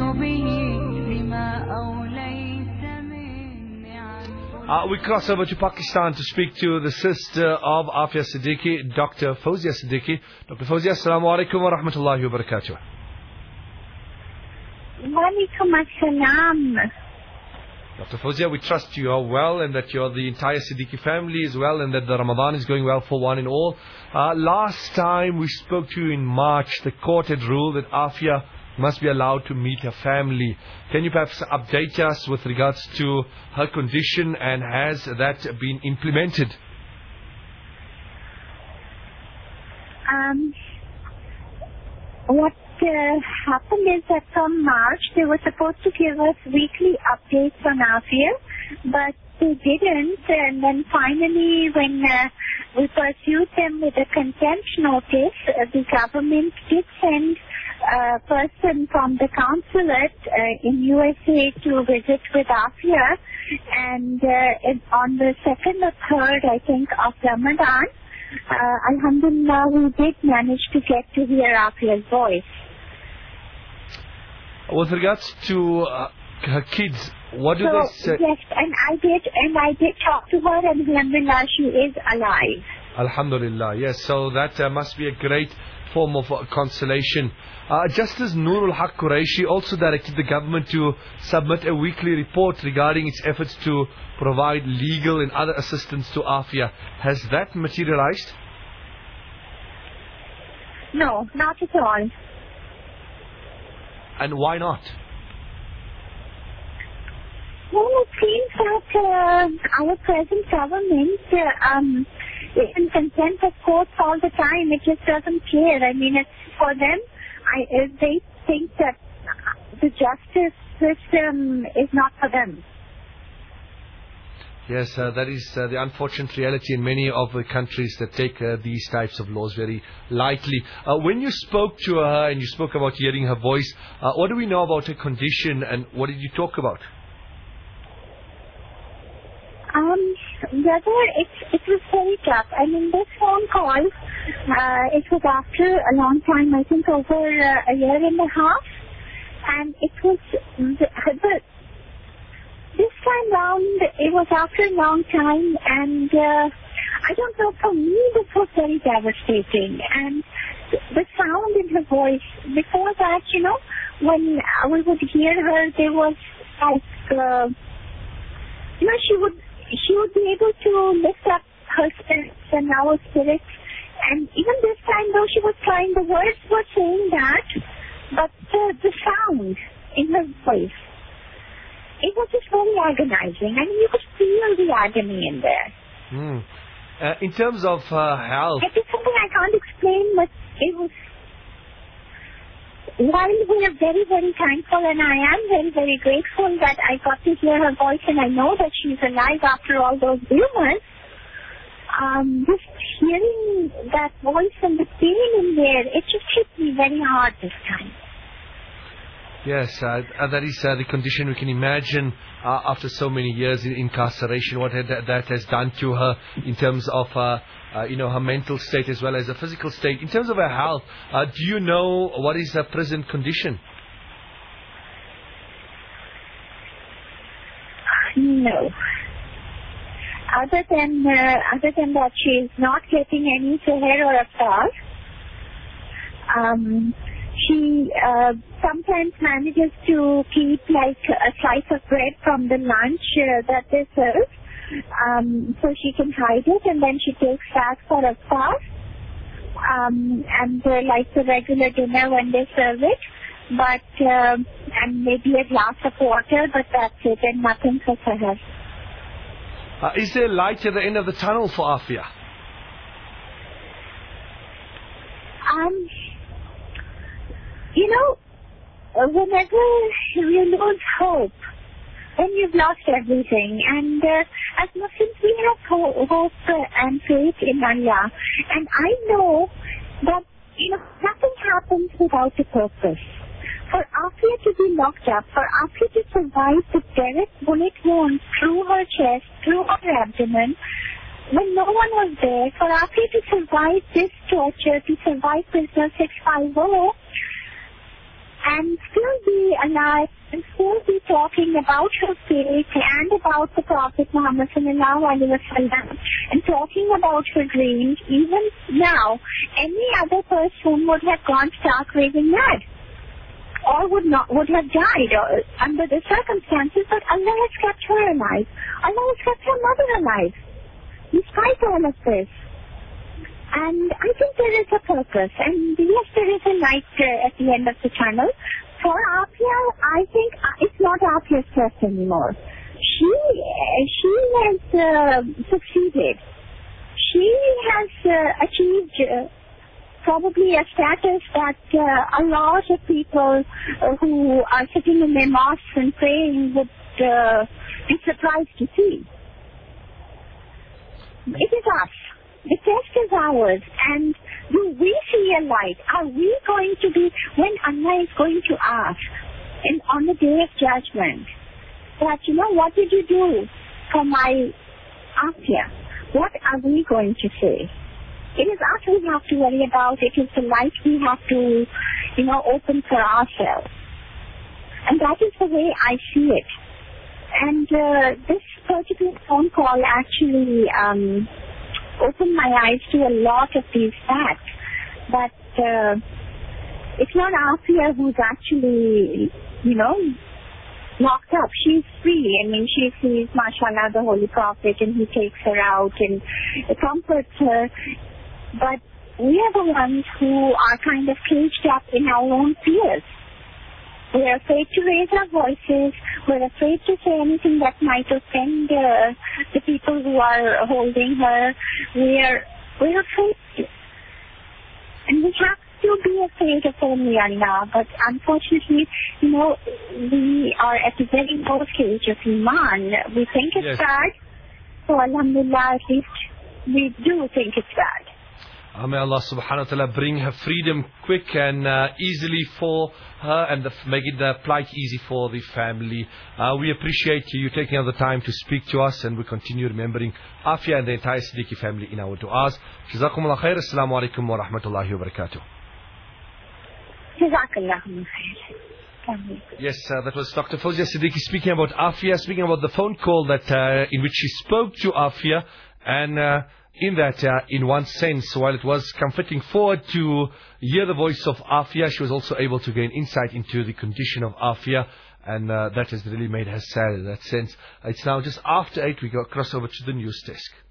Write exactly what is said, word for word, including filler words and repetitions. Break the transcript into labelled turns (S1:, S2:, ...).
S1: Uh, we cross over to Pakistan to speak to the sister of Afia Siddiqui, Doctor Fawzia Siddiqui. Doctor Fawzia, assalamu alaikum wa rahmatullahi wa barakatuh.
S2: Walaikum assalam.
S1: Doctor Fawzia, we trust you are well and that you're the entire Siddiqui family is well and that the Ramadan is going well for one and all. Uh, last time we spoke to you in March, the court had ruled that Afia must be allowed to meet her family. Can you perhaps update us with regards to her condition and has that been implemented?
S2: Um, what uh, happened is that from March they were supposed to give us weekly updates on Afia, but they didn't, and then finally when uh, we pursued them with a contempt notice, uh, the government did send a person from the consulate uh, in U S A to visit with Afia, and uh, it, on the second or third, I think, of Ramadan, uh, alhamdulillah, we did manage to get to hear Afia's voice.
S1: With regards to uh, her kids, what do
S2: so,
S1: they say?
S2: Yes, and I did, and I did talk to her, and alhamdulillah, she is alive.
S1: Alhamdulillah, yes. So that uh, must be a great form of uh, consolation. Uh, Justice Nurul Haq Qureshi also directed the government to submit a weekly report regarding its efforts to provide legal and other assistance to Afia. Has that materialized?
S2: No, not at all.
S1: And why not?
S2: Well, it seems that uh, our present government uh, um, is in contempt of courts all the time. It just doesn't care. I mean, it's for them. I, uh, they think that the justice system is not for them.
S1: Yes, uh, that is uh, the unfortunate reality in many of the countries that take uh, these types of laws very lightly. Uh, when you spoke to her and you spoke about hearing her voice, uh, what do we know about her condition and what did you talk about?
S2: Um, brother, it, it was very tough. I mean, this phone call, uh, it was after a long time, I think over uh, a year and a half. And it was, the, the, this time round, it was after a long time. And uh, I don't know, for me, this was very devastating. And the sound in her voice, before that, you know, when we would hear her, there was like, uh, you know, she would, she would be able to lift up her spirits and our spirits. And even this time, though she was trying, the words were saying that, but uh, the sound in her voice, it was just very agonizing. I mean, you could feel the agony in there.
S1: Mm. Uh, in terms of uh, health...
S2: It is something I can't explain, but it was... While we are very, very thankful, and I am very, very grateful that I got to hear her voice and I know that she's alive after all those rumors, um, just hearing that voice and the pain in there, it just hit me very hard this time.
S1: Yes, uh, uh, that is uh, the condition we can imagine uh, after so many years in incarceration, what had, that has done to her in terms of uh, uh, you know, her mental state as well as her physical state. In terms of her health, uh, do you know what is her present condition?
S2: No. Other than uh, other than that, she is not getting any seher or aftar. Um, she uh, sometimes manages to keep like a slice of bread from the lunch uh, that they serve. Um, so she can hide it, and then she takes that for a fast, um, and uh, like the regular dinner when they serve it, but uh, and maybe a glass of water, but that's it, and nothing for her.
S1: Uh, is there light at the end of the tunnel for Afia?
S2: Um, you know, whenever you lose hope, then you've lost everything. And uh, as Muslims, we have ho- hope and faith in Allah. And I know that, you know, nothing happens without a purpose. For Afia to be locked up, for Afia to survive the direct bullet wound through her chest, through her abdomen, when no one was there, for Afia to survive this torture, to survive Prisoner six fifty, and still be alive and still be talking about her faith and about the Prophet Muhammad sallallahu alaihi wasallam and talking about her dreams, even now, any other person would have gone stark raving mad or would not would have died or, under the circumstances, but Allah has kept her alive. Allah has kept her mother alive despite all of this. And I think there is a purpose, and yes, there is a light uh, at the end of the tunnel. For Afia, I think uh, it's not Afia's quest anymore. She uh, she has uh, succeeded. She has uh, achieved uh, probably a status that uh, a lot of people uh, who are sitting in their mosques and praying would uh, be surprised to see. It is us. The test is ours, and do we see a light? Are we going to be, when Allah is going to ask in, on the day of judgment, that, you know, what did you do for my Afia? What are we going to say? It is us we have to worry about. It is the light we have to, you know, open for ourselves. And that is the way I see it. And uh, this particular phone call actually um, opened my eyes to a lot of these facts. But uh, it's not Afia who's actually, you know, locked up. She's free. I mean, she sees, mashallah, the Holy Prophet, and he takes her out and comforts her. But we are the ones who are kind of caged up in our own fears. We're afraid to raise our voices. We're afraid to say anything that might offend uh, the people who are holding her. We're, we're afraid. And we have to be afraid of only Allah. But unfortunately, you know, we are at the very low stage of Iman. We think it's yes. bad. So Alhamdulillah, at least we do think it's bad.
S1: Uh, may Allah subhanahu wa ta'ala bring her freedom quick and uh, easily for her, and the, make it the plight easy for the family. Uh, we appreciate you taking out the time to speak to us, and we continue remembering Afia and the entire Siddiqui family in our du'as. Jazakumullah khair. Assalamu alaikum wa rahmatullahi wa barakatuh.
S2: Jazakallah khair.
S1: Yes, uh, that was Doctor Fawzia Siddiqui speaking about Afia, speaking about the phone call that uh, in which she spoke to Afia, and uh, in that, uh, in one sense, while it was comforting for her to hear the voice of Afia, she was also able to gain insight into the condition of Afia, and uh, that has really made her sad in that sense. It's now just after eight. We go cross over to the news desk.